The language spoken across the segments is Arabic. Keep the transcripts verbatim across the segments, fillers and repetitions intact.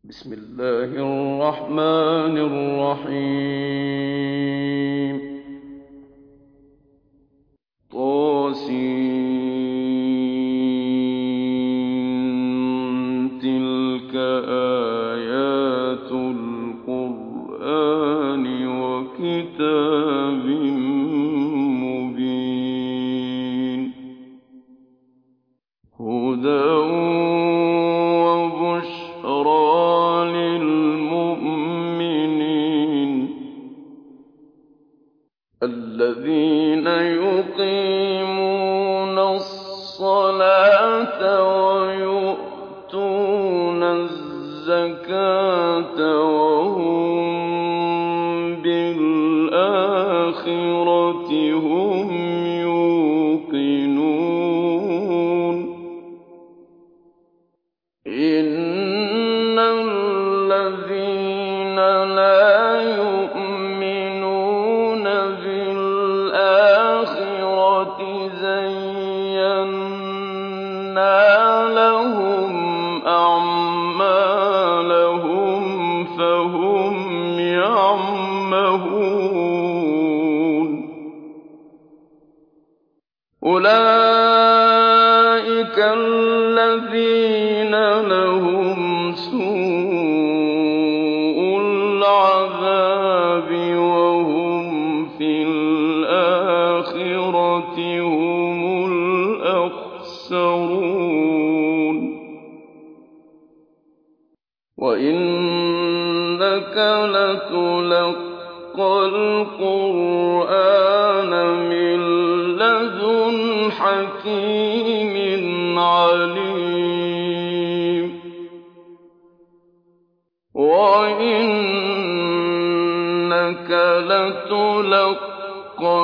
بسم الله الرحمن الرحيم طاسين تلك آيات القرآن وكتاب مبين هدى وبشرى للمؤمنين الذين يقيمون الصلاة ويؤتون الزكاة وهم بالآخرة هم يوقنون إن الذين لا يؤمنون بالآخرة زينا لهم أعمالهم فهم يعمهون أولئك الذين لهم سوء العذاب وهم في الآخرة هم الأخسرون وإنك لتلقى القرآن من لدن حكيم عليم وإنك لتلقى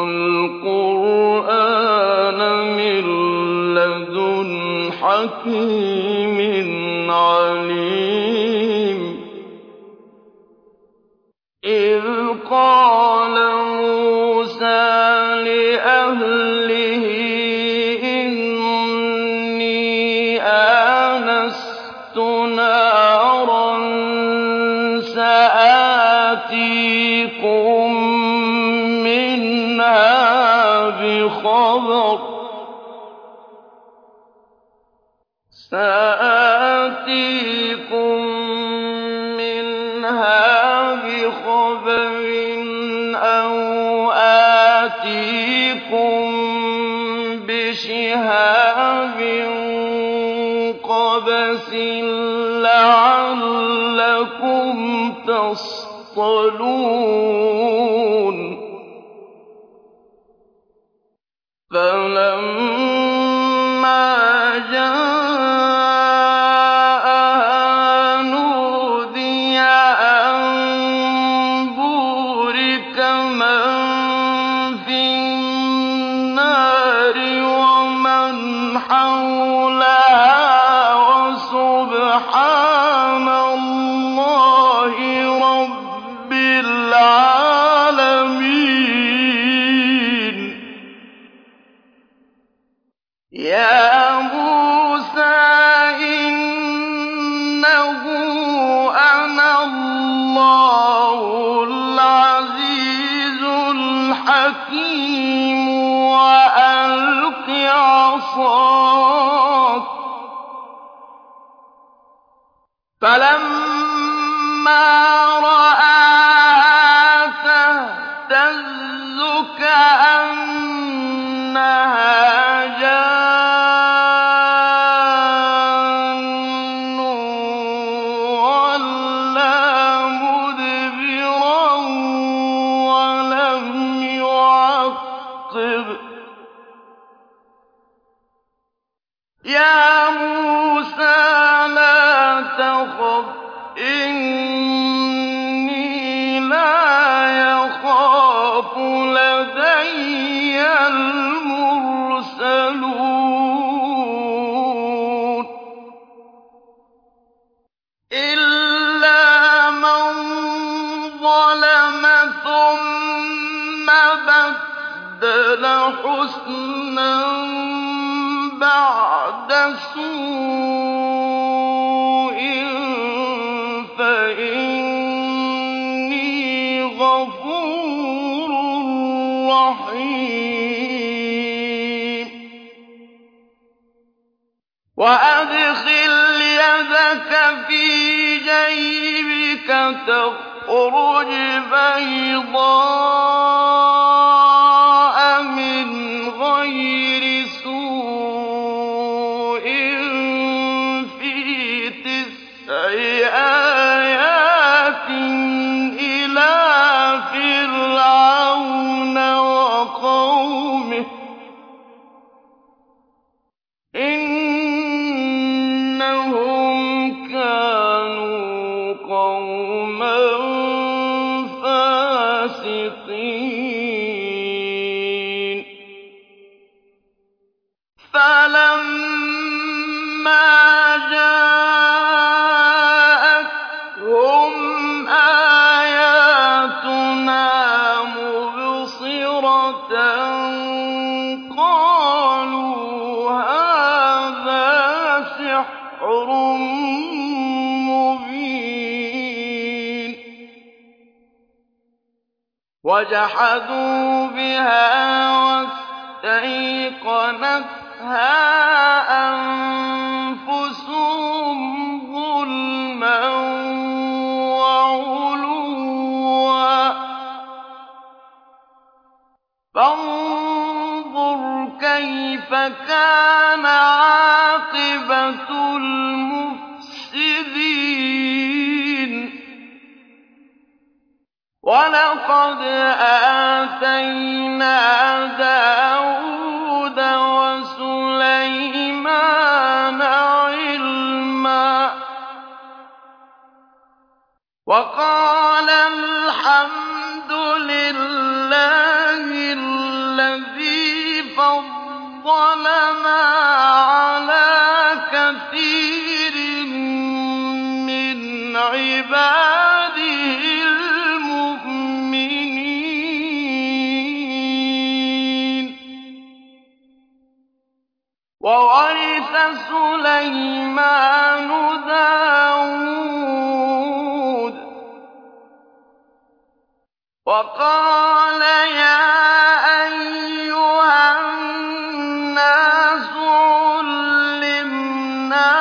القرآن من لدن حكيم عليم إذ قال موسى لأهله إني آنست نارا سآتيكم منها بخبر سآتيكم منها بخبر أو آتيكم بشهاب قبس لعلكم تصطلون فلما جاءها نودي أن بورك من في النار ومن حولها وسبحان الله رب العالمين يا موسى إنه أنا الله العزيز الحكيم وألق عصاك فلما رآها تهتز كأنها جان ولا مدبرا ولم يعقب يا موسى لا تخف إني لا يخاف لدي المرسلون إلا من ظلم ثم بدل حسنا بعد سوء فإني غفور رحيم وأدخل يدك في جيبك تخرج بيضاء من غير سوء في تسع آيات إلى فرعون وقومه إنهم كانوا قوما فاسقين فلما جاءتهم آياتنا مبصرة قالوا هذا سحر مبين وجحدوا بها واستيقنتها أنفسهم ظلما وعلوا فانظر كيف كان عاقبة المفسدين ولقد آتينا داود وسليمان علما وقال الحمد لله الذي فضلنا على كثير من عباده المؤمنين وورث سليمان داود وقال يا أيها الناس علمنا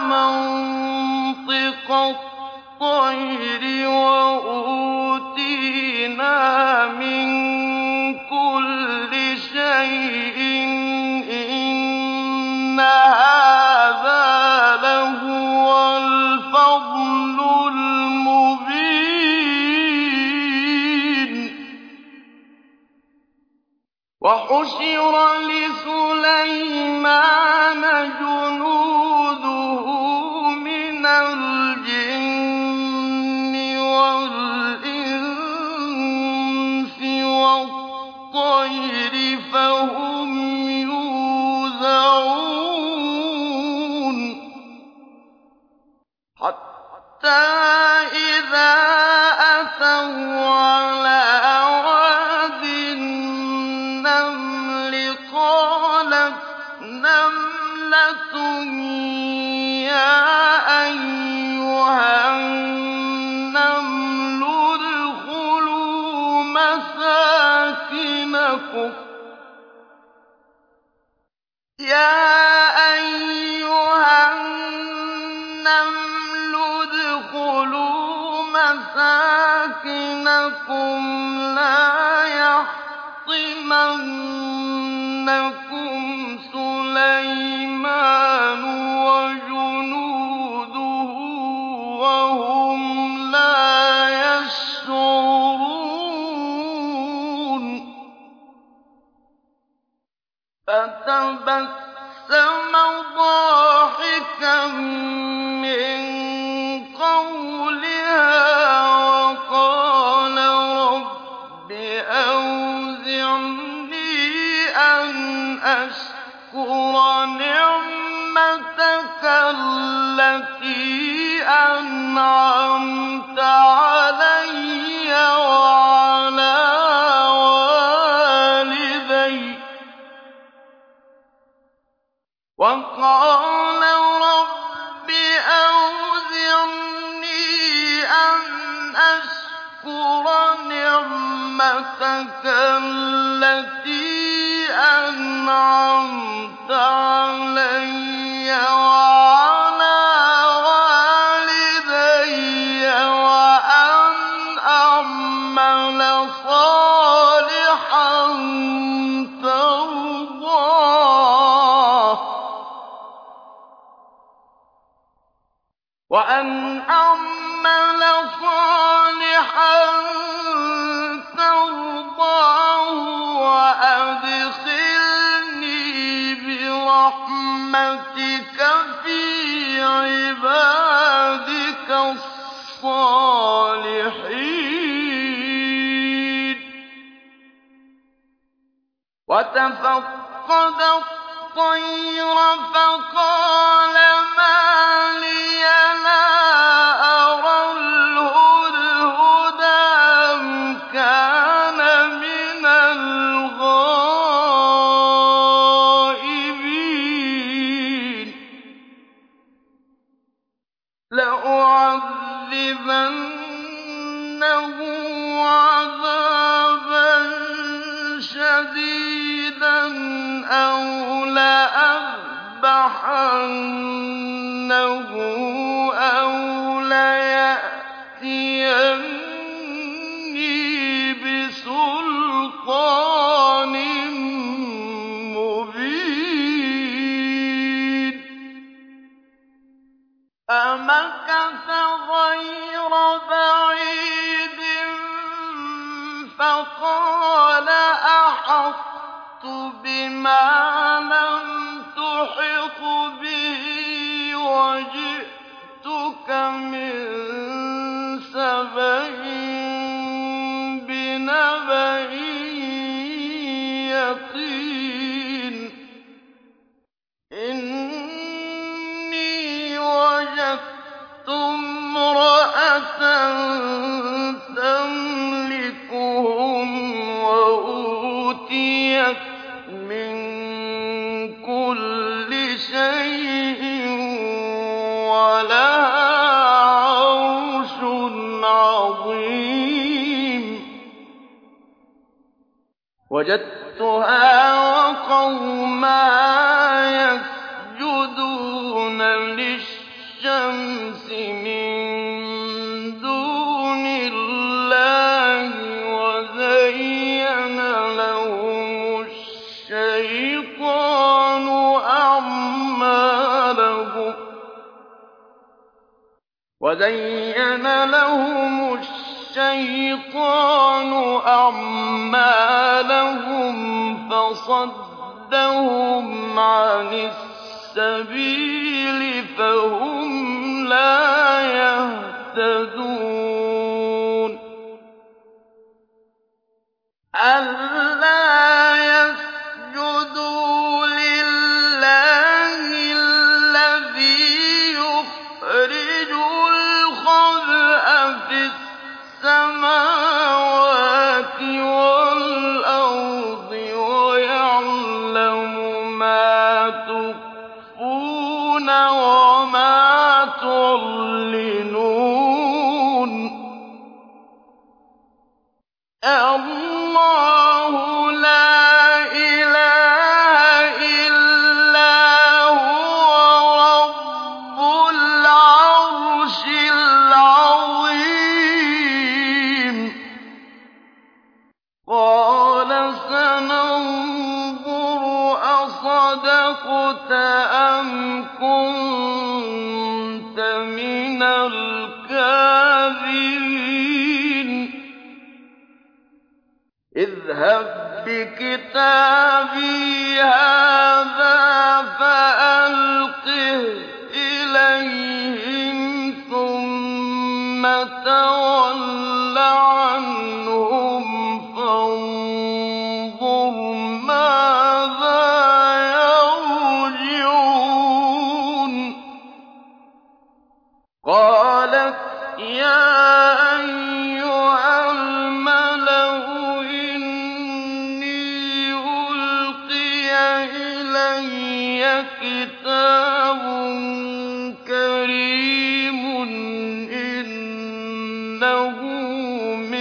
منطق الطير وأوتينا من كل شيء إن هذا لهو الفضل المبين وحشر لسليمان جنوده من الجن والإنس والطير فهم يوزعون حتى إذا أتوا على واد النمل قالت نملة يا أيها النمل ادخلوا مساكنكم يا أيها النمل ادخلوا مساكنكم لا يحطمنكم سليمان وجنوده وهم لا يشعرون فتبسم ضاحكا من قولها وقال رب أوزعني أن أشكر نعمتك التي أنعمت علي وعلى والدي وقال رب أوزعني نِعْمَتَكَ الَّتِي أَنْعَمْتَ عَلَيَّ وَعَلَىٰ وَالِدَيَّ وَأَنْ أَعْمَلَ صَالِحًا تَرْضَاهُ وَأَنْ أَعْمَلَ صَالِحًا تَرْضَاهُ وَأَدْخِلْنِي بِرَحْمَتِكَ فِي عِبَادِكَ الصَّالِحِينَ وَتَفَقَّدَ الطَّيْرَ فَقَالَ مَا لِيَ لَا أَرَى الْهُدْهُدَ أَمْ كَانَ مِنَ الْغَائِبِينَ لَأُعَذِّبَنَّهُ عَذَابًا شَدِيدًا أَوْ لَأَذْبَحَنَّهُ أَوْ لَيَأْتِيَنِّي بِسُلْطَانٍ مُّبِينٍ فَمَكَثَ غَيْرَ بَعِيدٍ فَقَالَ أَحَطتُ بِمَا لَمْ تُحِطْ بِهِ وَجِئْتُكَ مِن سَبَإٍ بِنَبَإٍ يَقِينٍ إِنِّي وَجَدتُّ امْرَأَةً تَمْلِكُهُمْ وَأُوتِيَتْ مِن كُلِّ شَيْءٍ وَلَهَا عَرْشٌ عَظِيمٌ وَجَدتُّهَا وَقَوْمَهَا يَسْجُدُونَ لِلشَّمْسِ مِن دُونِ اللَّهِ وَزَيَّنَ لَهُمُ الشَّيْطَانُ أَعْمَالَهُمْ وَزَيَّنَ لَهُمُ الشَّيْطَانُ أَعْمَالَهُمْ فَصَدَّهُمْ عَنِ السَّبِيلِ فَهُمْ لَا يَهْتَدُونَ أَلَّا يَسْجُدُوا لِلَّهِ الَّذِي يُخْرِجُ الْخَبْءَ فِي السَّمَاوَاتِ وَالْأَرْضِ وَيَعْلَمُ مَا تُخْفُونَ وَمَا تُعْلِنُونَ اللَّهُ لَا إِلَٰهَ إِلَّا هُوَ رَبُّ الْعَرْشِ الْعَظِيمِ قَالَ سَنَنظُرُ أَصَدَقْتَ أَمْ كُنتَ مِنَ الْكَاذِبِينَ اذْهَب بِّكِتَابِي هَٰذَا فَأَلْقِهْ إِلَيْهِمْ ثُمَّ تَوَلَّ عَنْهُمْ فَانظُرْ مَاذَا يَرْجِعُونَ قَالَتْ يَا أَيُّهَا الْمَلَأُ إِنِّي أُلْقِيَ إِلَيَّ كِتَابٌ كَرِيمٌ إِنَّهُ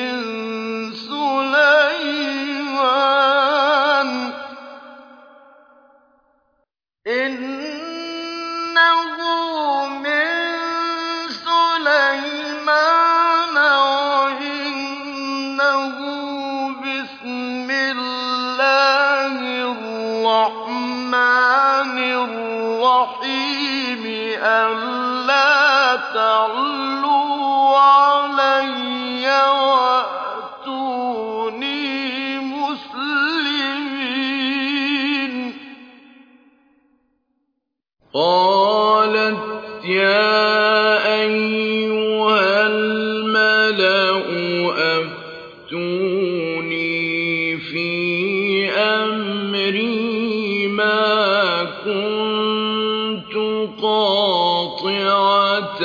أفتوني في أمري ما كنت قاطعة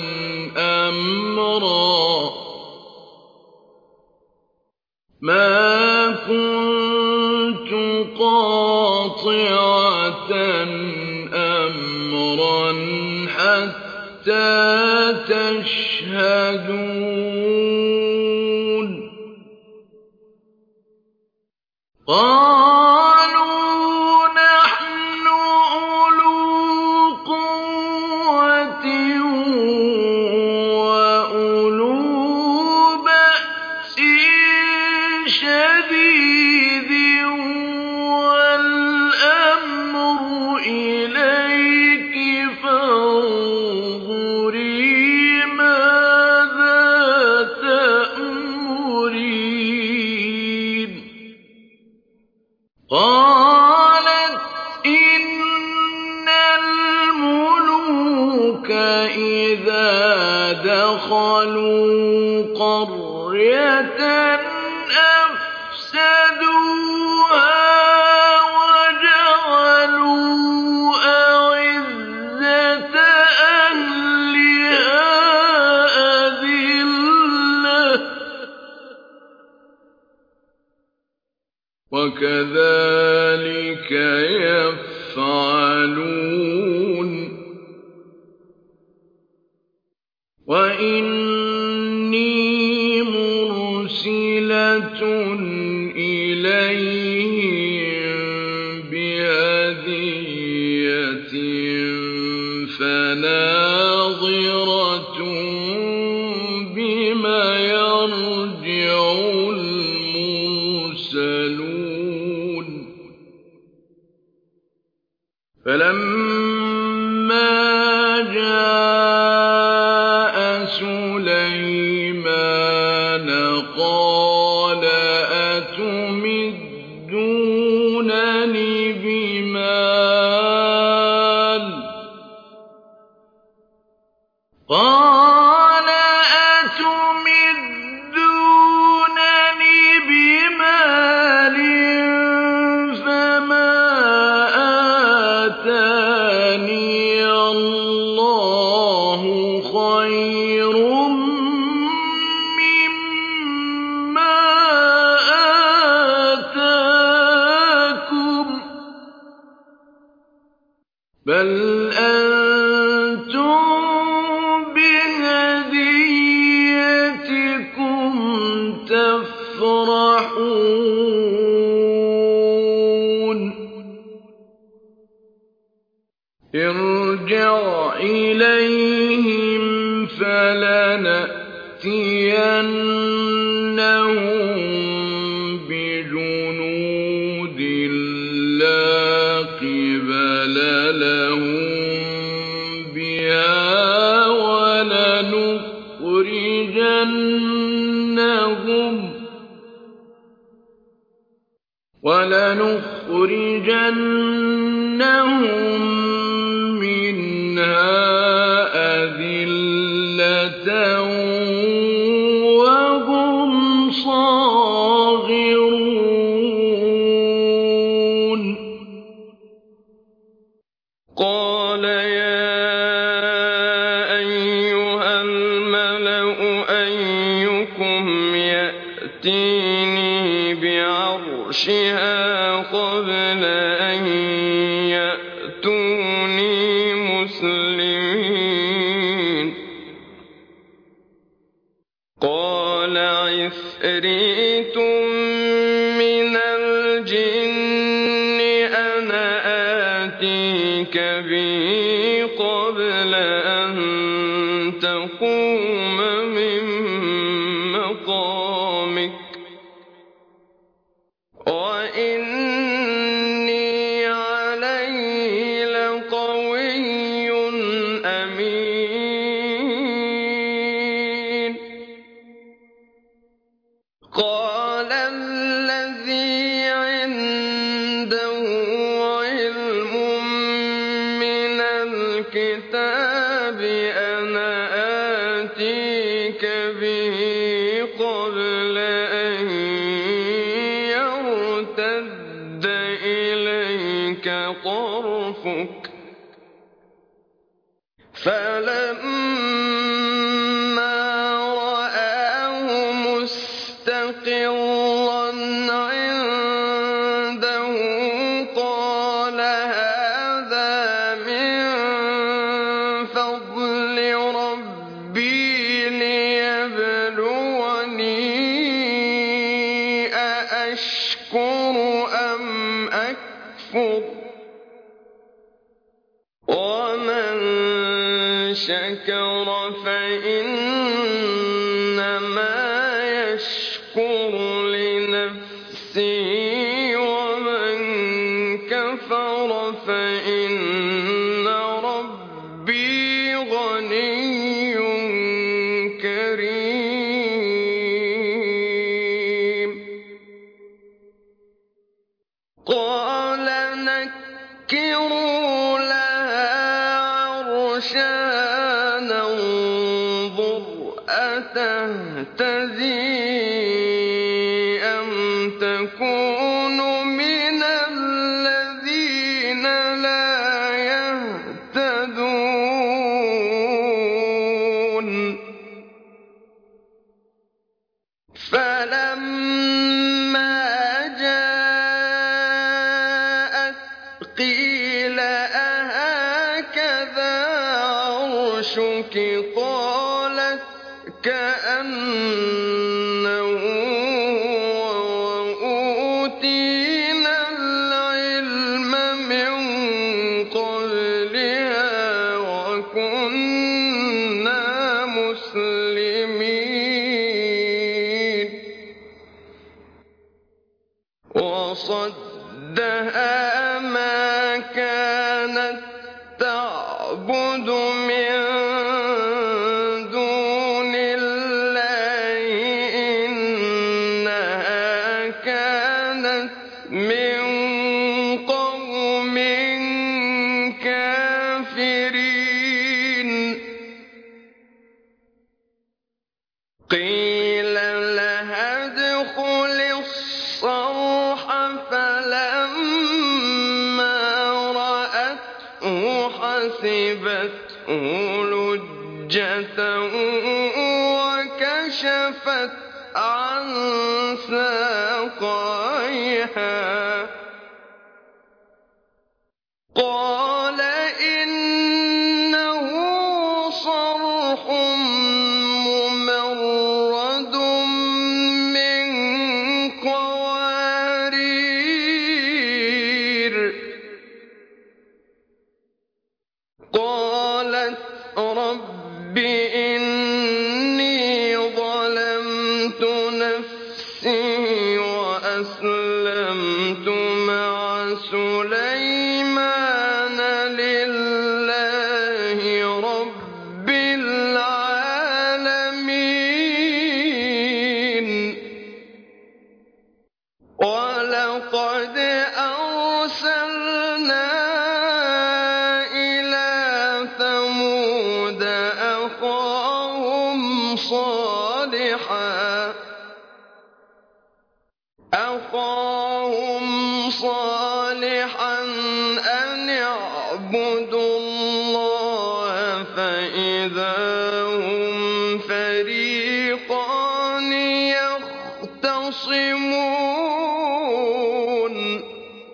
أمرا ما كنت قاطعة أمرا حتى تشهدون قالوا نحن أولو قوة وأولو بأس شديد والأمر إليك فانظري ماذا تأمرين قالت إن الملوك إذا دخلوا قرية أفسدوها وجعلوا أعزة أهلها أذلة وكذلك يفعلون وإني مرسلة إليهم بهدية فناظرة بما يرجع المرسلون فلما جاء سليمان قال أتمدونني بمال قال أتمدونني بمال فما آتاني الله خير مما آتاكم بل أنتم بهديتكم تفرحون ارجع إليهم فلنأتينهم بجنود لا قبل لهم بها ولنخرجنهم ولنخرجنهم منها أذلة وهم صاغرون قال يا أيها الملأ أيكم يأتيني بعرشها قبل أن يأتوني مسلمين قال عفريت من الجن أنا آتيك به قبل أن تقوم من مقامك وإني عليه لقوي أمين قال الذي عنده علم من الكتاب أنا آتيك به قبل أن يرتد إليك طرفك فلما رآه مستقرا عنده قال هذا من فضل ربي ليبلوني أأشكر أم أكفر ومن شكر فإنما يشكر لنفسه ومن كفر فإن ربي غني كريم قال نكروا لها عرشها ننظر أتهتدي أم تكون من الذين لا يهتدون فلما جاءت قيل أهكذا عرشك قالت كأنه هو وأوتينا العلم من قبلها وكنا مسلمين وصدها ما كانت تعبد من دون الله إنها كانت من قوم كافرين قيل لها ادخل الصرح فلما رأته حسبته لجة وكشفت عن ساقيها قال إنه صرح ممرد من قوارير قالت رب إني ظلمت نفسي وأسلمت مع سليمان لله رب العالمين ولقد أرسلنا إلى ثمود أخاهم صالحا أخاهم صالحا أن اعبدوا الله فإذا هم فريقان يختصمون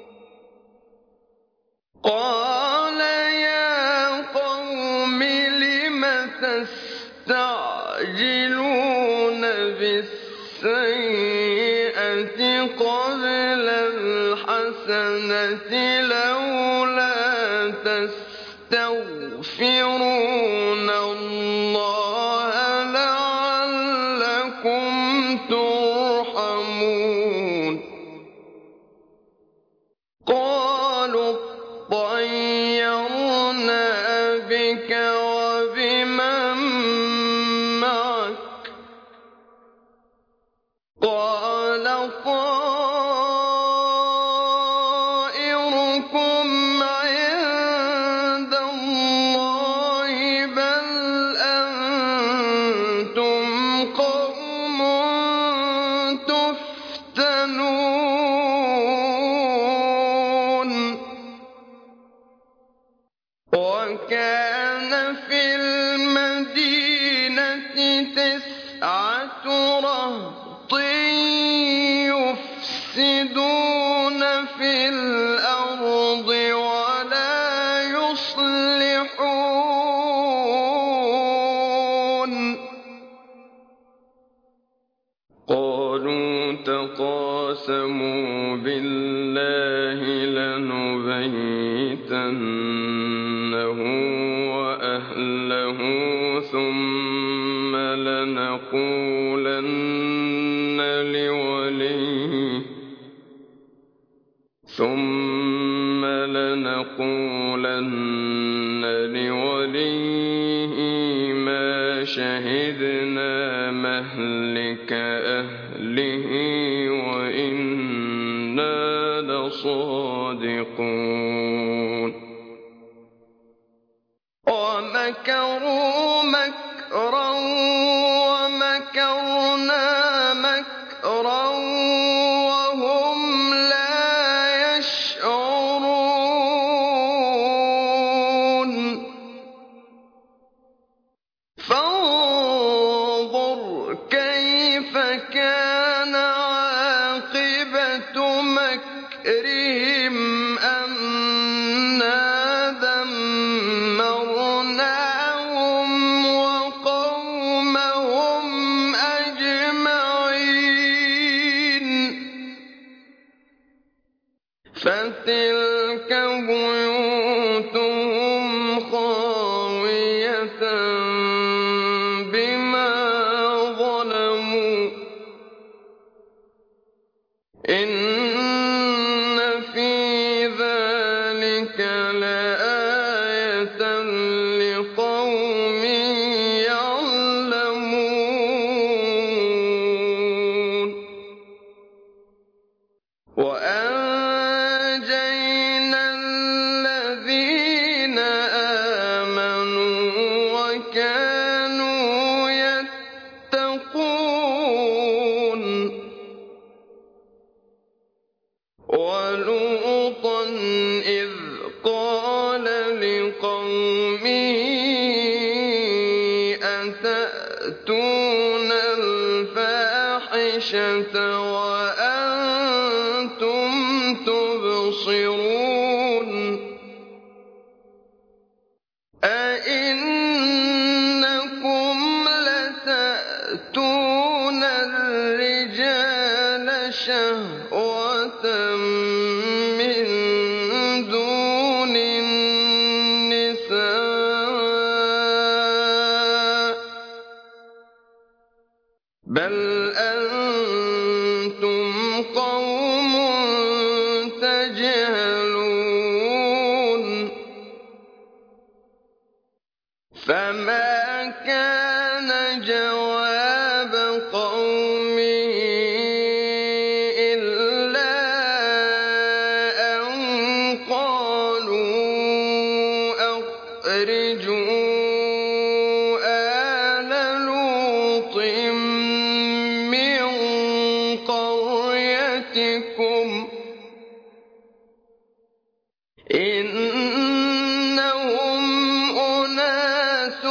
قال يا قوم لم تستعجلون بالسيئة قبل الحسنة لولا تستغفرون الله لعلكم ترحمون قالوا اطيرنا بك وبمن معك قال طائركم عند الله بل أنتم قوم بِضْعَةُ رَهْطٍ يُفْسِدُونَ فِي الْأَرْضِ وَلَا يُصْلِحُونَ قَالُوا تَقَاسَمُوا بِاللَّهِ لَنُبَيِّتَنَّهُ وَأَهْلَهُ ثُمَّ لَنَقُولَنَّ لِوَلِيِّهِ ثُمَّ لَنَقُولَنَّ لِوَلِيِّهِ مَا شَهِدْنَا مَهْلِكَ أَهْلِهِ وَإِنَّا لَصَادِقُونَ وَمَكَرُوا مَكْرًا وَمَكَرْنَا مَكْرًا وَهُمْ لَا يَشْعُرُونَ فَانظُرْ كَيْفَ كَانَ عَاقِبَةُ مَكْرِهِمْ أَنَّا دَمَّرْنَاهُمْ وَقَوْمَهُمْ أَجْمَعِينَ فَتِلْكَ بُيُوتُهُمْ خَاوِيَةً بِمَا ظَلَمُوا إِنَّ فِي ذَلِكَ لَآيَةً لِقَوْمٍ يَعْلَمُونَ وَأَنجَيْنَا الَّذِينَ آمَنُوا وَكَانُوا يَتَّقُونَ وَلُوطًا إِذْ قَالَ لِقَوْمِهِ أَتَأْتُونَ الْفَاحِشَةَ وَأَنتُمْ تُبْصِرُونَ أَئِنَّكُمْ لَتَأْتُونَ الرِّجَالَ شَهْوَةً مِّن دُونِ النِّسَاءِ بَلْ أَنتُمْ قَوْمٌ تَجْهَلُونَ فَمَا كَانَ جَوَابَ قَوْمِهِ إِلَّا أَن قَالُوا أَخْرِجُوا آلَ لُوطٍ مِّن قَرْيَتِكُمْ إِنَّهُمْ أُنَاسٌ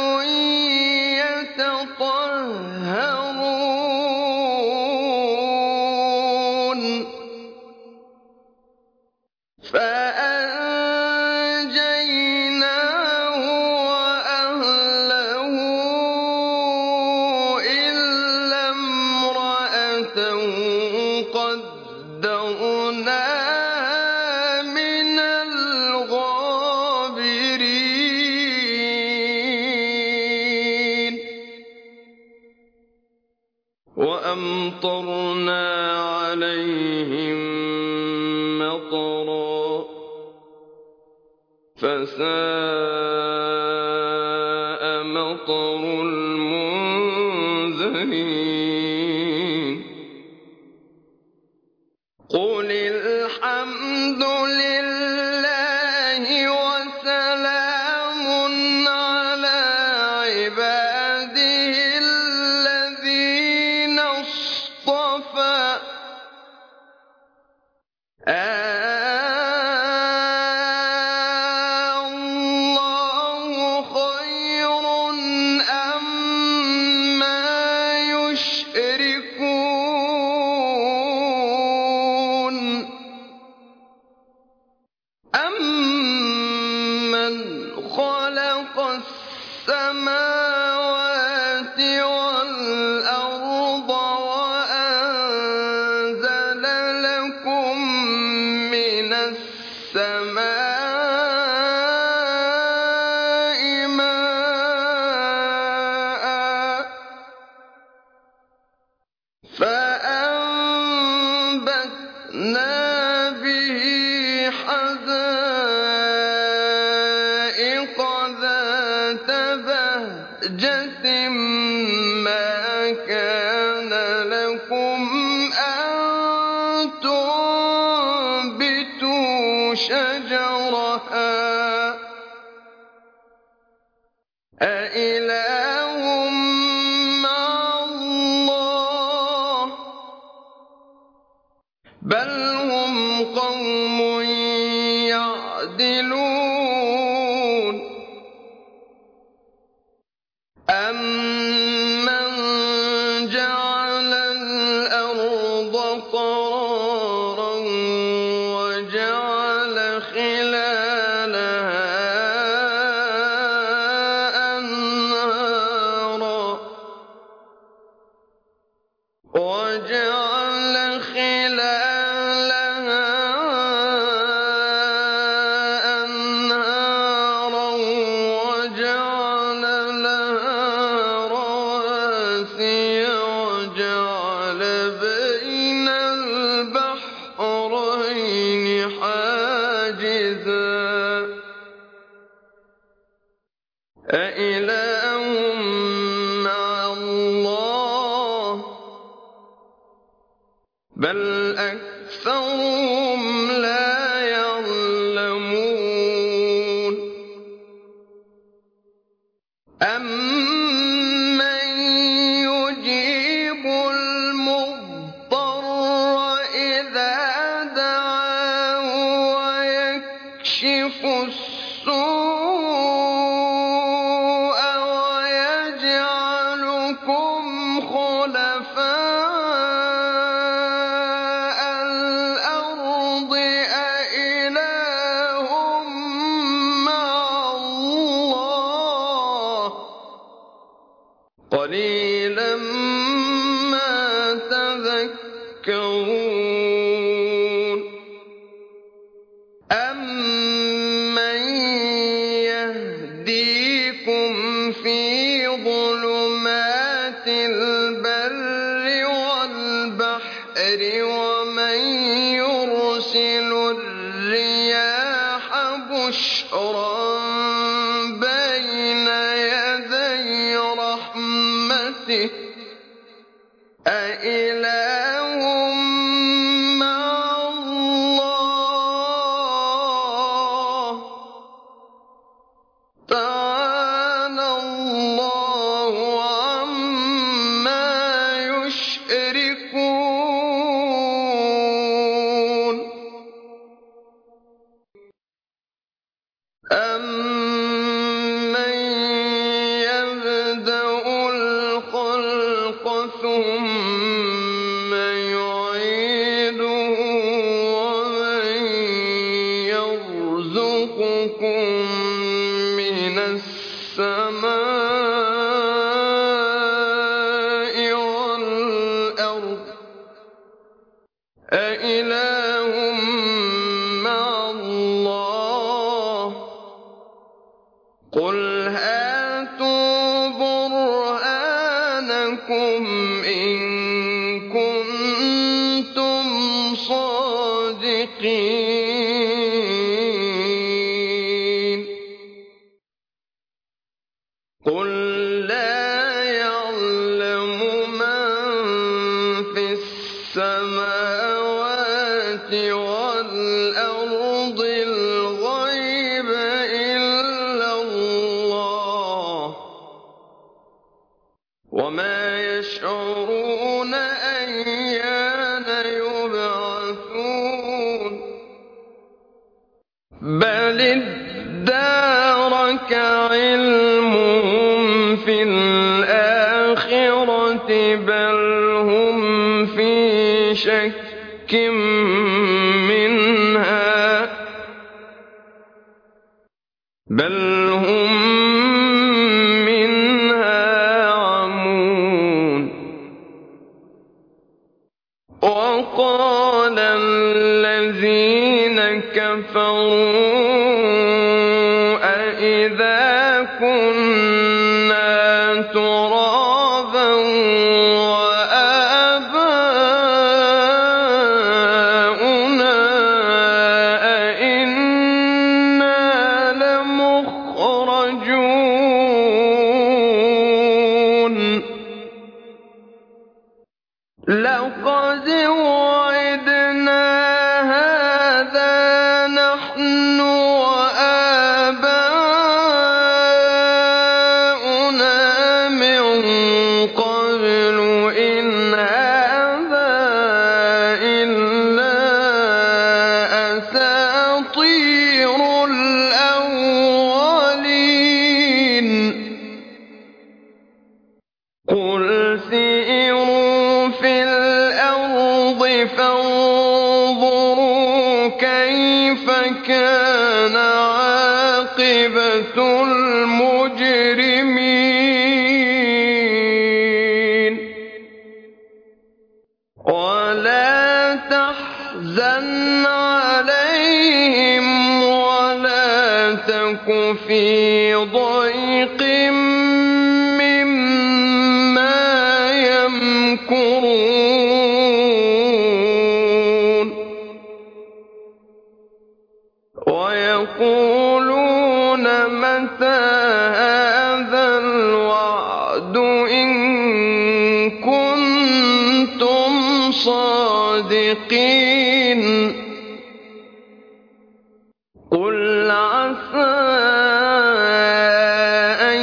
يَتَطَهَّرُونَ فَأَنجَيْنَاهُ وَأَهْلَهُ إِلَّا امْرَأَتَهُ قَدَّرْنَاهَا مِنَ الْغَابِرِينَ وَأَمْطَرْنَا عَلَيْهِم مَّطَرًا فَسَاءَ مَطَرُ الْمُنذَرِينَ قُلِ الْحَمْدُ لِلَّهِ وَسَلَامٌ عَلَىٰ عِبَادِهِ الَّذِينَ اصْطَفَىٰ اللَّهُ خَيْرٌ أَمَّا يُشْرِكُونَ السماوات والأرض وأنزل لكم من السماء ماء فأنبتنا به حدائق ذات بهجة ما كان لكم أن تنبتوا شجرها أإله مع الله بل هم قوم يعدلون أمن جعل الأرض قرارا وجعل خلالها أنهارا وجعل خلالها أنهارا وجعل لها رواسي وجعل بين البحرين حاجزا أإله مع الله بل أكثرهم لا يعلمون أمن يجيب المضطر إذا دعاه ويكشف السوء ويجعلكم خلفاء الأرض أإله مع الله قليلا ما تذكرون أمن يهديكم في ظلمات البر والبحر ومن يرسل الرياح بشرا بين يدي رحمته أإله مع الله تعالى الله عما يشركون أمن يبدأ الخلق ثم يعيده ومن يرزقكم من السماء والأرض أإله مع الله قل هاتوا برهانكم إن كنتم صادقين قل لا يعلم من في السماوات والأرض الغيب إلا الله وما يشعرون أيان يبعثون بل ادارك علمهم في الآخرة بل هم في شك منها بل هم وقال الذين كفروا أإذا كنا ترابا وآباؤنا أئنا لمخرجون لقد وعدنا هذا نحن وآباؤنا من قبل إن هذا إلا أساطير الأولين قل سيروا في الأرض فانظروا كيف كان عاقبة المجرمين ولا تحزن عليهم ولا تك في ضيق مما يمكرون ويقولون متى هذا الوعد إن كنتم صادقين قل عسى أن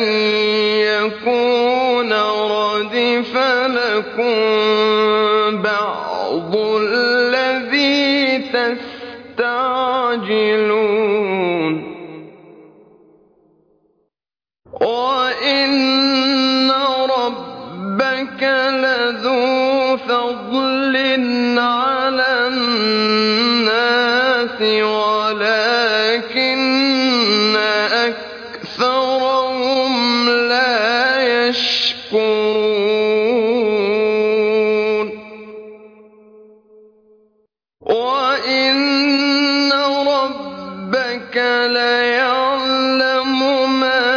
يكون ردف لكم بعض الذي تستعجلون وإن ربك لذو فضل على الناس ولكن أكثرهم لا يشكرون وإن ربك ليعلم ما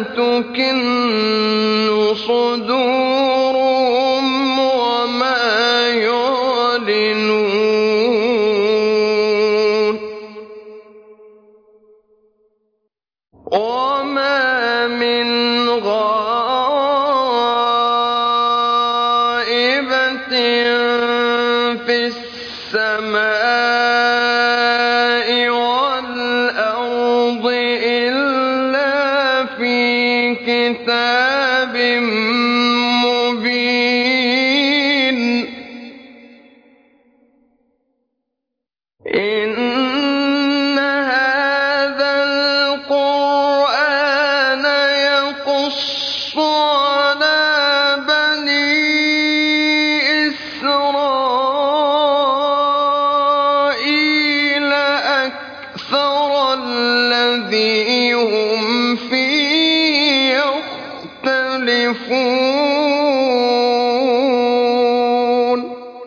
تكن صدورهم وما يعلنون وما من غائبة في السماء والأرض إلا في كتاب مبين إن هذا القرآن يقص على بني إسرائيل أكثر الذي هم فيه يختلفون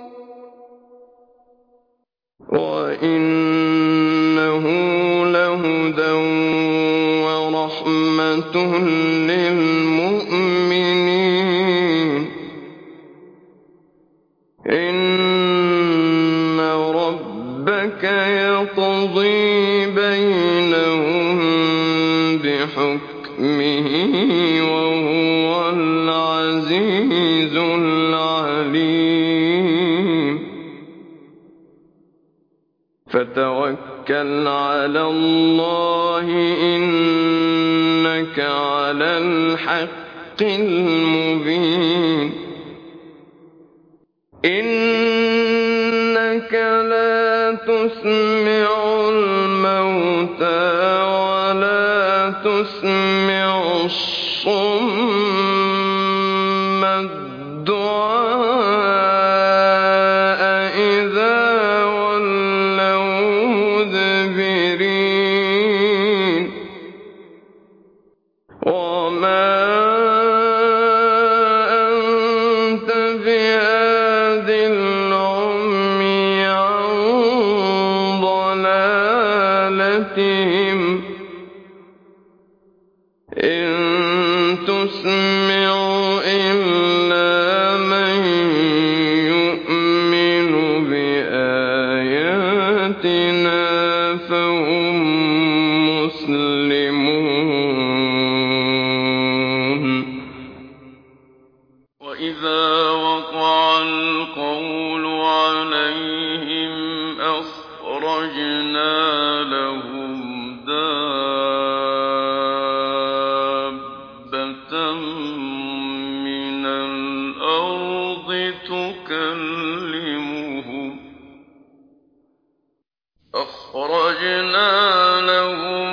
وإنه لهدى ورحمة للمؤمنين إن ربك يقضي بينهم بحكمه وهو العزيز العليم فتوكل على الله إنك على الحق المبين إنك لا تسمع الموتى ولا تسمع الصم الدعاء إذا ولوا مدبرين وما أنت بهاد العمي لهم دابة من الأرض تكلمهم أخرجنا لهم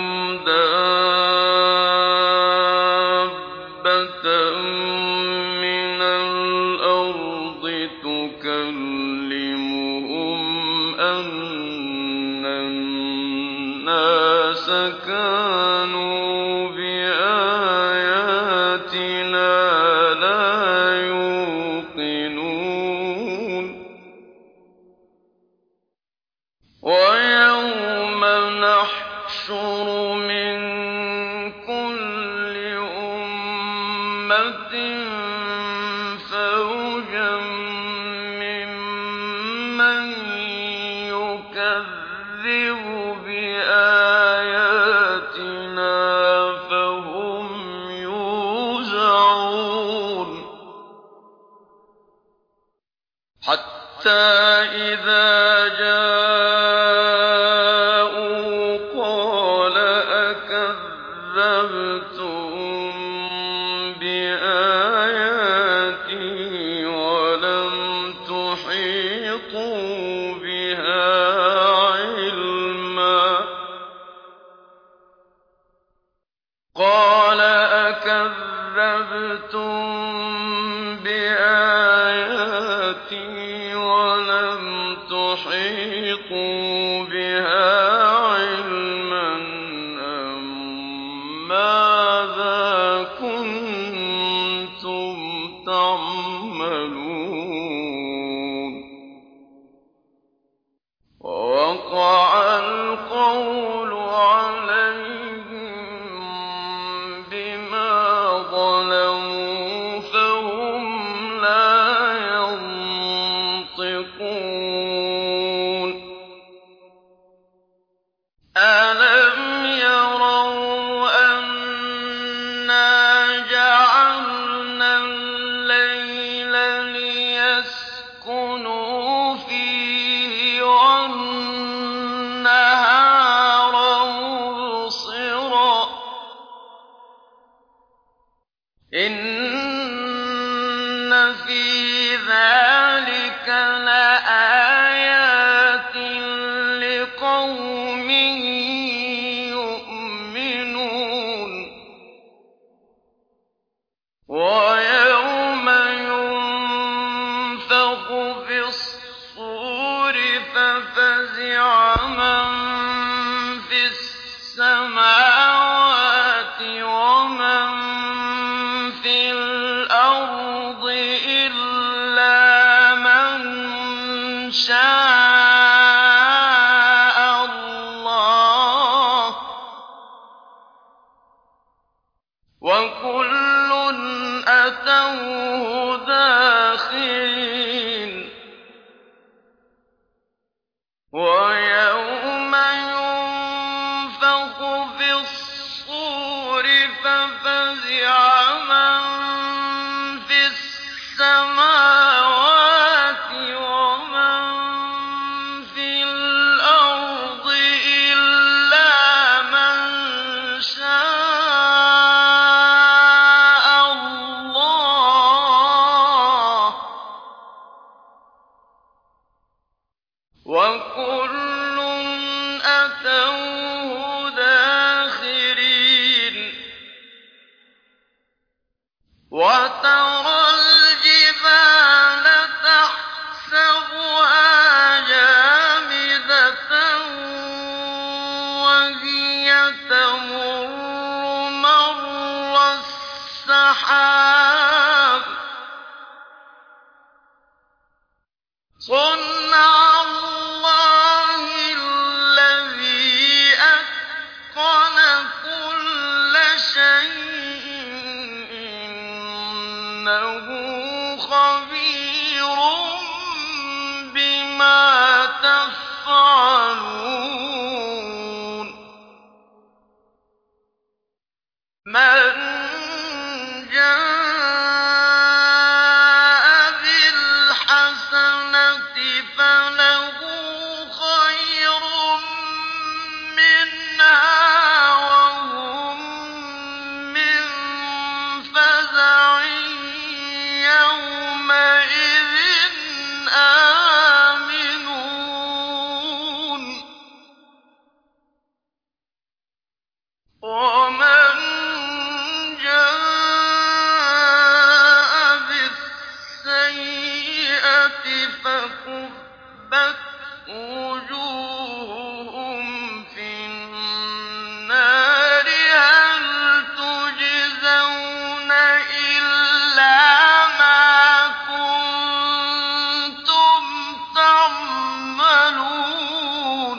دابة من الأرض تكلمهم أن الناس كانوا بآياتنا لا يوقنون ويوم نحشر من كل أمة فوجا ممن يكذب بآياتنا فهم يوزعون حتى إذا جاءوا قال أكذبتم بآياتي ولم تحيطوا بها علما قال أكذبتم بآياتي ولم تحيطوا بها علما أم ماذا كنتم تعملون ووقع القول عليهم بما ظلموا فهم لا ينطقون ألم يروا أنا جعلنا الليل ليسكنوا فيه والنهار مبصرا إن في ذلك لآيات لقوم يؤمنون ويوم ينفخ في الصور ففزع من في السماوات ومن في الأرض إلا من شاء الله وكل أتوه داخرين ويوم ينفخ في الصور ففزع من في السماوات ومن في الأرض إلا من شاء الله وكل أتوه داخرين وترى الجبال تحسبها جامدة وهي تمر مر السحاب صنع الله الذي أتقن كل شيء إنه خبير بما تفعلون من جاء بالحسنة فله خير فَكُبَّتْ وُجُوهُهُمْ فِي النَّارِ هَلْ تُجْزَوْنَ إِلَّا مَا كُنتُمْ تَعْمَلُونَ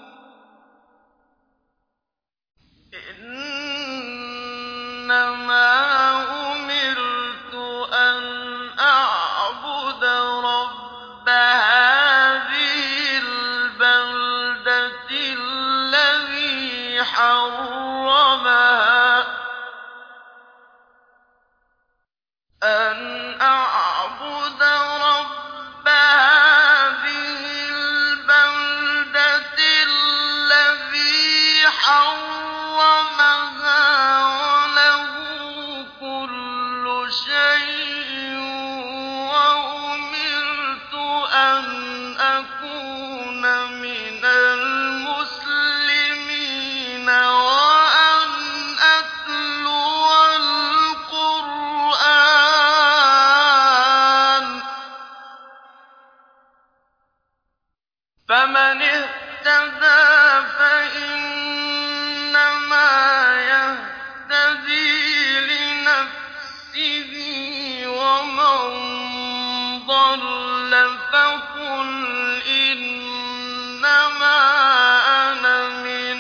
إِنَّمَا أُمِرْتُ أَنْ أَعْبُدَ رَبَّ هَٰذِهِ الْبَلْدَةِ الَّذِي حَرَّمَهَا أَنْ أَعْبُدَ رَبَّ هَٰذِهِ الْبَلْدَةِ الَّذِي حَرَّمَهَا وَلَهُ كُلُّ شَيْءٍ وَأُمِرْتُ أَنْ أَكُونَ مِنَ الْمُسْلِمِينَ وَأَنْ أَتْلُوَ الْقُرْآنَ ۖ فَمَنِ اهْتَدَىٰ فَإِنَّمَا يَهْتَدِي لِنَفْسِهِ ۖ وَمَن ضَلَّ فَقُلْ إِنَّمَا أَنَا مِنَ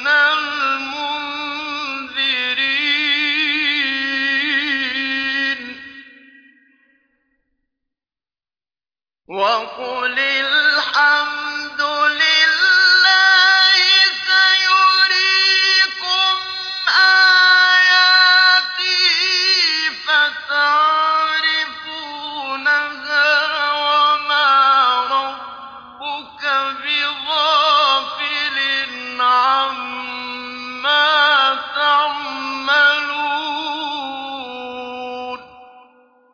الْمُنذِرِينَ وَقُلِ الْحَمْدُ